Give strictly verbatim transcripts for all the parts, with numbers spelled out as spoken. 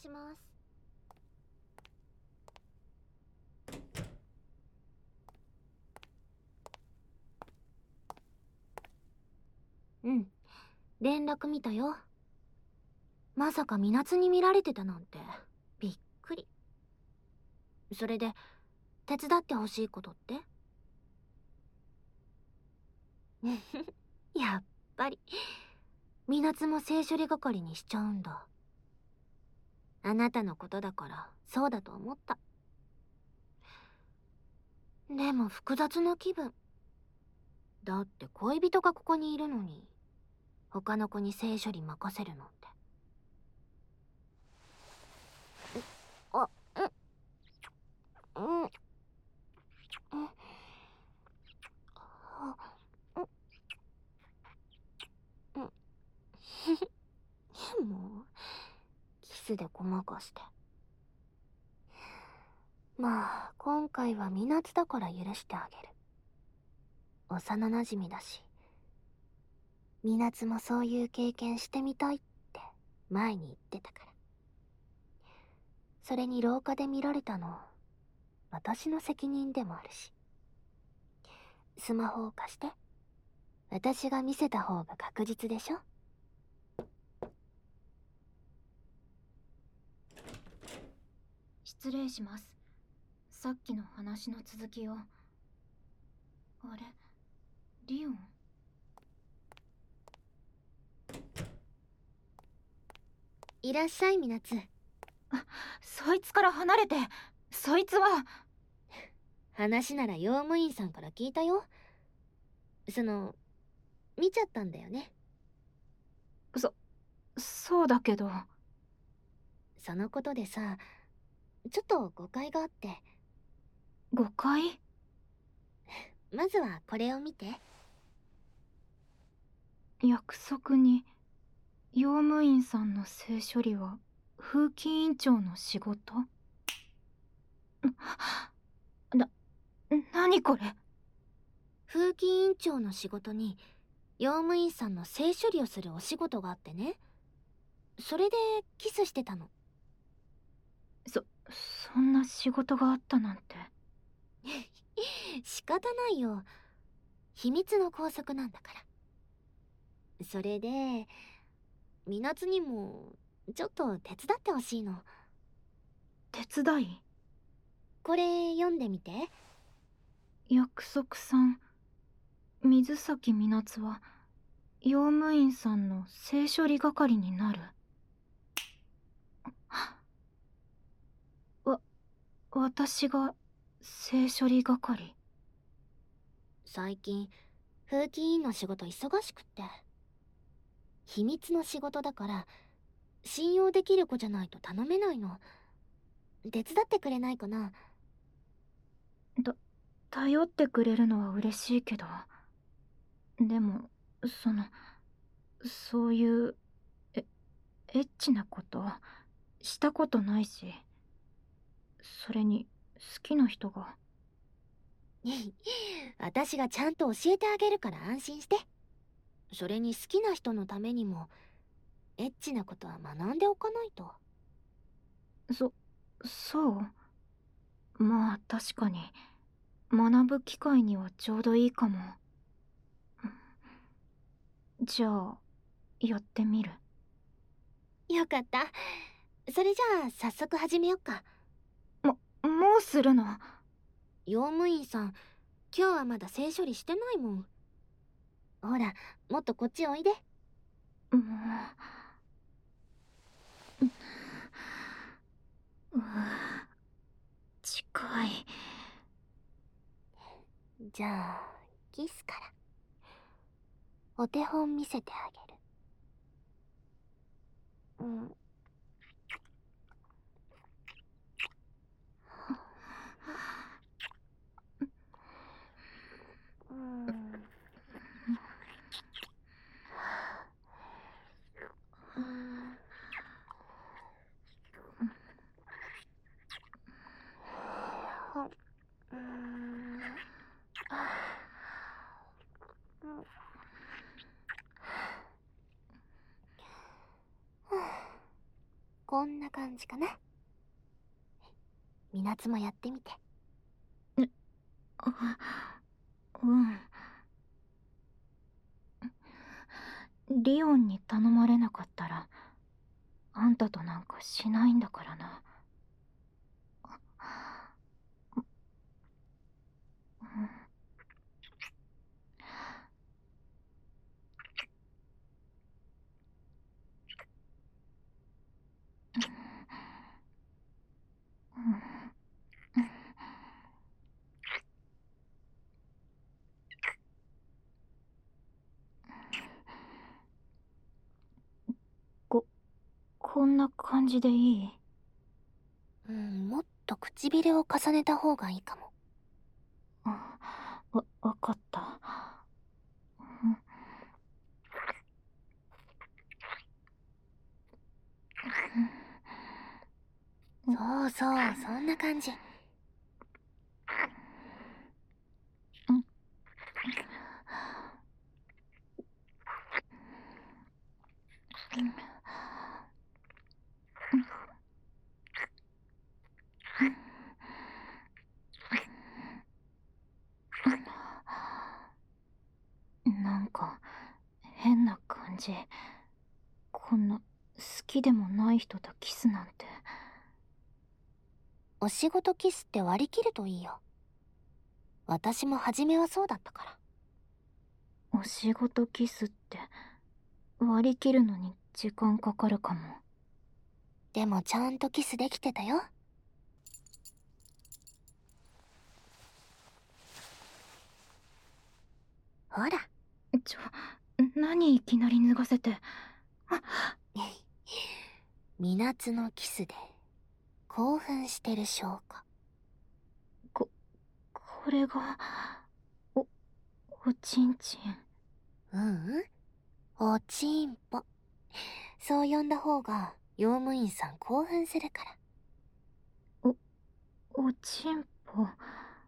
します。うん、連絡見たよ。まさかみなつに見られてたなんてびっくり。それで手伝ってほしいことって？やっぱりみなつも性処理係にしちゃうんだ。あなたのことだからそうだと思った。でも複雑な気分だって。恋人がここにいるのに他の子に性処理任せるなんて。あ、うん、うん、うん、うん、もうキスでごまかして。まあ今回はみなつだから許してあげる。幼なじみだし。みなつもそういう経験してみたいって前に言ってたから。それに廊下で見られたの私の責任でもあるし。スマホを貸して。私が見せた方が確実でしょ。 失礼します。さっきの話の続きを。あれ、リオン？ いらっしゃいみなつ。 そいつから離れて。そいつは。 話なら用務員さんから聞いたよ。その見ちゃったんだよね。 そそうだけど。 そのことでさ、ちょっと誤解があって。 誤解？ まずはこれを見て。 約束に用務員さんの性処理は風紀委員長の仕事？な、何これ？ 風紀委員長の仕事に用務員さんの性処理をするお仕事があってね。それでキスしてたの。 そ、そんな仕事があったなんて。 仕方ないよ。秘密の拘束なんだから。それでみなつにもちょっと手伝ってほしいの。 手伝い？ これ読んでみて。 約束さん、水崎みなつは用務員さんの性処理係になる。わ、私が性処理係？ 最近風紀委員の仕事忙しくって。秘密の仕事だから信用できる子じゃないと頼めないの。手伝ってくれないかな。 た、頼ってくれるのは嬉しいけど。でも、その、そういう、え、エッチなことしたことないし。それに好きな人が。 私がちゃんと教えてあげるから安心して。それに好きな人のためにもエッチなことは学んでおかないと。 そ、そう？まあ確かに学ぶ機会にはちょうどいいかも。じゃあやってみる。 よかった。それじゃあ早速始めよっか。 も、もうするの？ 用務員さん今日はまだ性処理してないもん。ほらもっとこっちおいで。 もう、う近い。 じゃあキスから。お手本見せてあげる。うん。うん。 こんな感じかな。みなつもやってみて。 あ、うんリオンに頼まれなかったらあんたとなんかしないんだからな。ここんな感じでいい？ うん、もっと唇を重ねた方がいいかも。 あ、わ、わかった。 そうそう、そんな感じ。 なんか変な感じ。こんな好きでもない人とキスなんて。 お仕事キスって割り切るといいよ。私も初めはそうだったから。 お仕事キスって割り切るのに時間かかるかも。 でもちゃんとキスできてたよ。ほら。 ちょ、何いきなり脱がせて。あみなつのキスで興奮してる証拠。 こ、これが、お、おちんちん。 ううんおちんぽ。そう呼んだ方が用務員さん興奮するから。 お、おちんぽ。もう、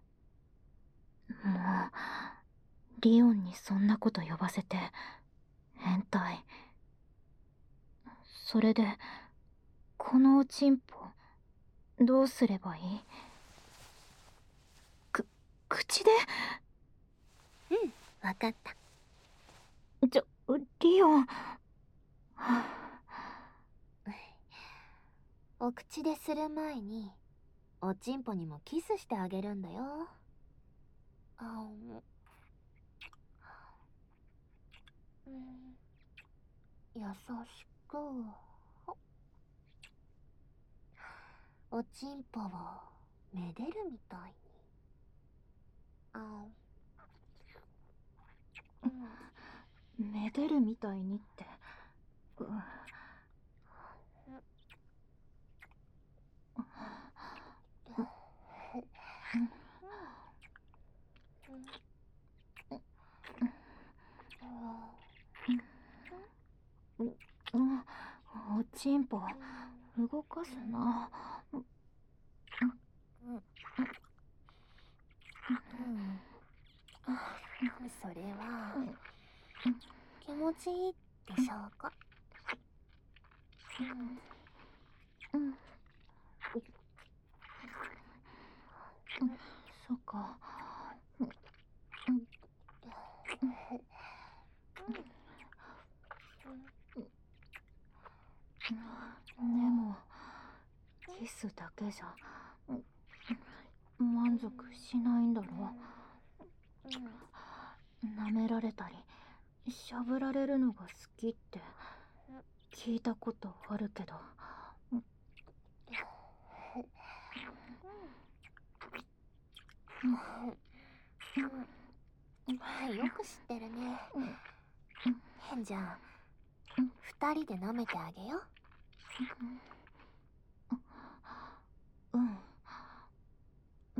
リオンにそんなこと呼ばせて、変態。それで、このおちんぽ、どうすればいい？く、口で？ うん、わかった。 ちょ、リオン。はあ、 お口でする前におちんぽにもキスしてあげるんだよ。あうん、優しくおちんぽをめでるみたいに。あうん、めでるみたいにって。ううん、おちんぽ動かすな。 うん、それは気持ちいいって証拠。 うん、そっか。でもキスだけじゃ満足しないんだろ。舐められたりしゃぶられるのが好きって聞いたことあるけど。 よく知ってるね。じゃあ二人で舐めてあげよ。 うん。うん。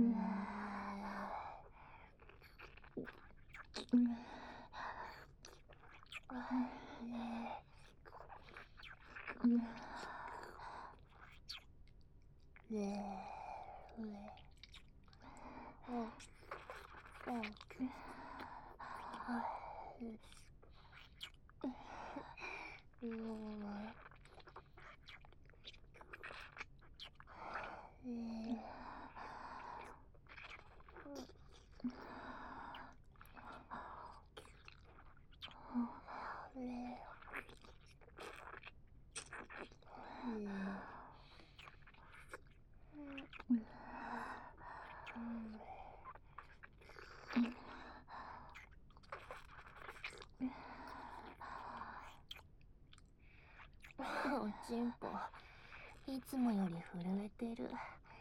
おちんぽ、いつもより震えてる。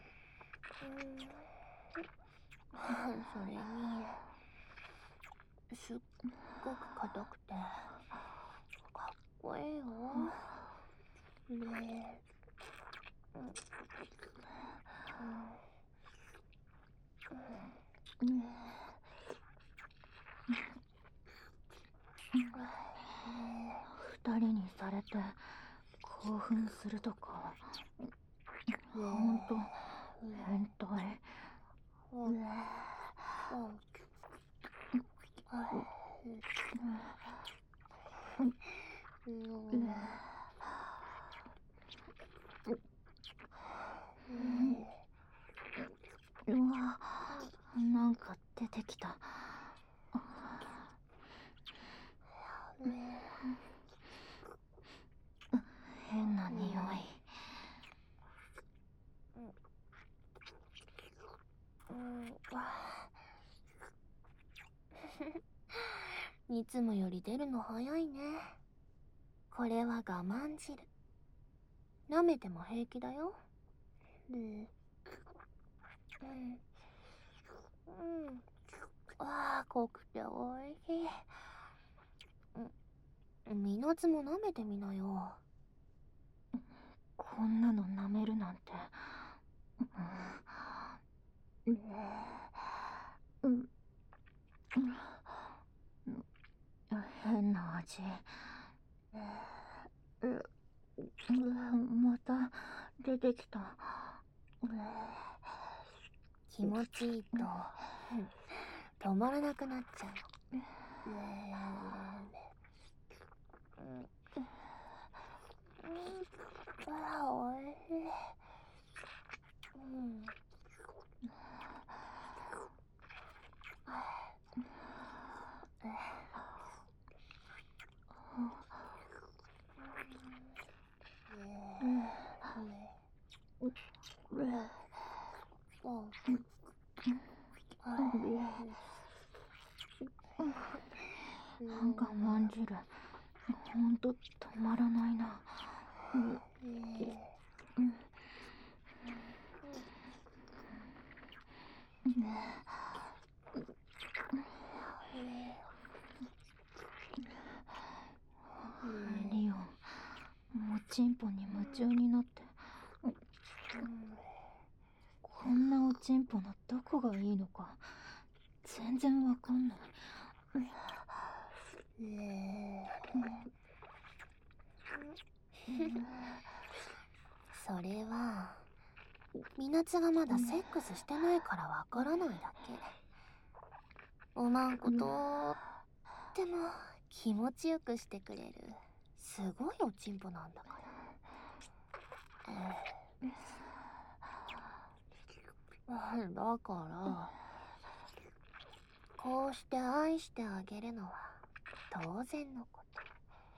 それに、すっごく硬くて、かっこいいよ。で、 二人にされて興奮するとか、ほんと変態。うわ、なんか出てきた。変な匂い。 いつもより出るの早いね。これは我慢汁。舐めても平気だよ。うん。うん。うん。ああ、濃くておいしい。うん。みなつも舐めてみなよ。 こんなの舐めるなんて。うん。うん。変な味。また出てきた。 気持ちいいと止まらなくなっちゃう。ああ、おいしい。うん。 我慢汁、ほんと止まらないな。リオン、もうチンポに夢中になって。こんなおちんぽのどこがいいのか全然わかんない。 それはみなつがまだセックスしてないからわからないだけ。おまんことっても気持ちよくしてくれるすごいおちんぽなんだから。だからこうして愛してあげるのは当然のこと。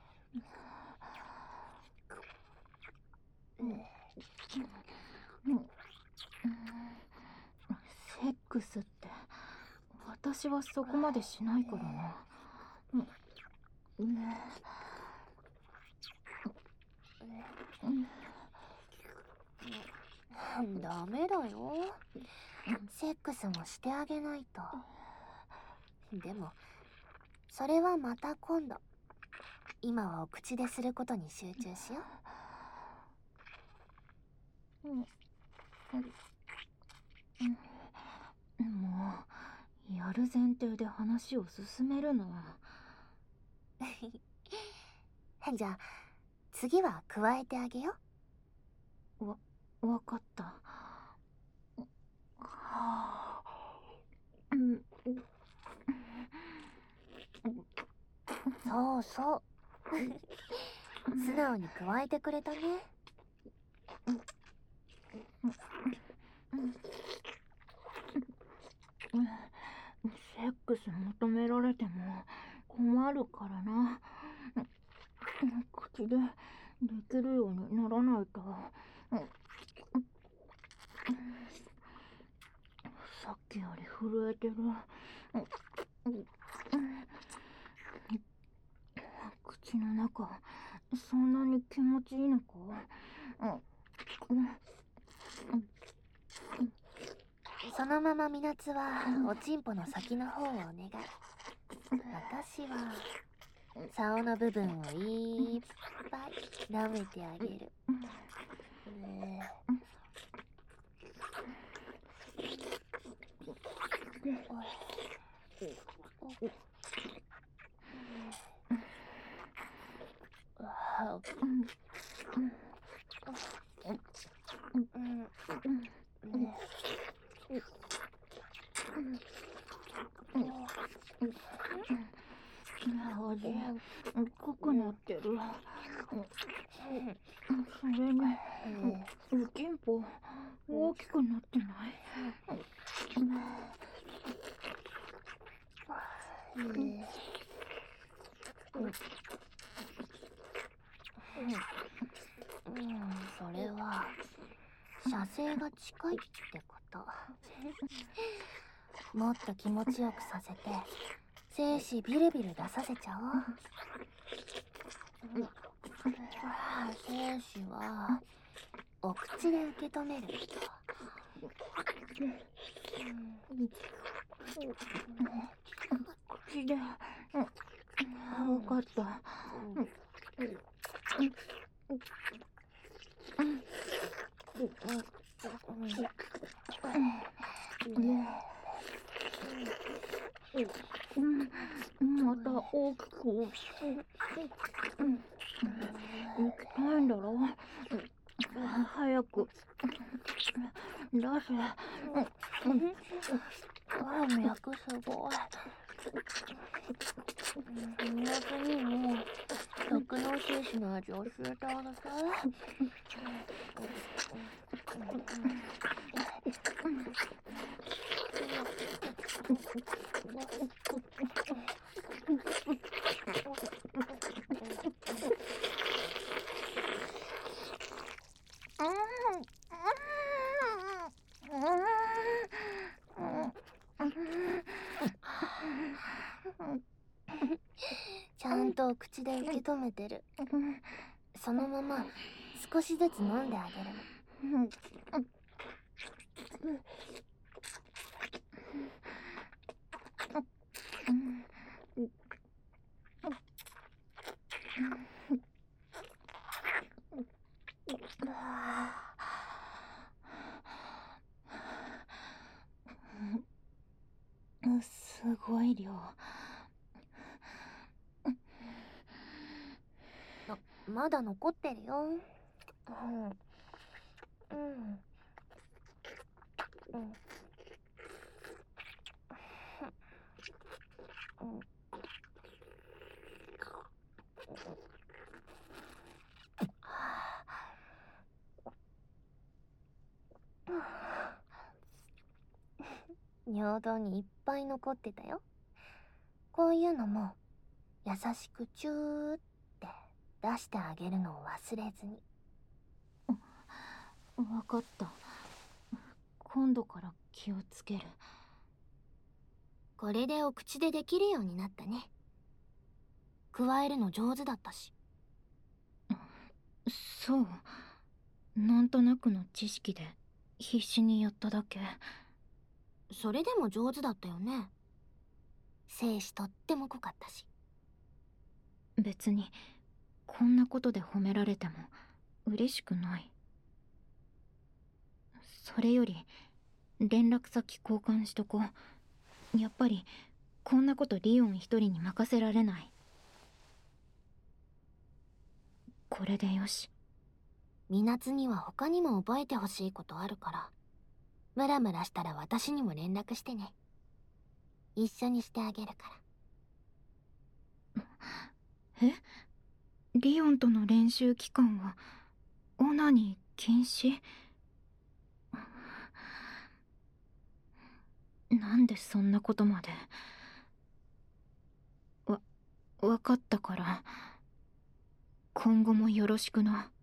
セックスって私はそこまでしないからな。 ダメだよ。セックスもしてあげないと。でもそれはまた今度。今はお口ですることに集中しよう。もうやる前提で話を進めるな。 じゃあ次は加えてあげよう。わ、わかった。 そうそう素直に加えてくれたね。 セックス求められても困るからな。口でできるようにならないと。さっきより震えてる。口の中そんなに気持ちいいのか？ そのままみなつはおちんぽの先の方をお願い。私は竿の部分をいっぱい舐めてあげる。ね味濃くなってる。それにおちんぽ大きくなってない？ それは射精が近いってこと。もっと気持ちよくさせて精子ビルビル出させちゃおう。精子はお口で受け止める。 口で。分かった。また大きく。行きたいんだろ？早く出せ。 あ、脈すごい。みなつにも特納精子の味教えてあげて。ちゃんと口で受け止めてる。そのまま少しずつ飲んであげるの。 すごい量。 まだ残ってるよ。うん。うん。うん。尿道にいっぱい残ってたよ。こういうのも優しくチューって出してあげるのを忘れずに。 わかった。今度から気をつける。 これでお口でできるようになったね。加えるの上手だったし。 そう。なんとなくの知識で必死にやっただけ。 それでも上手だったよね。精子とっても濃かったし。 別にこんなことで褒められても嬉しくない。それより連絡先交換しとこう。やっぱりこんなことリオン一人に任せられない。これでよし。 みなつには他にも覚えてほしいことあるから、ムラムラしたら私にも連絡してね。一緒にしてあげるから。え？リオンとの練習期間はオナニー禁止？ なんでそんなことまで。わ分かったから今後もよろしくな。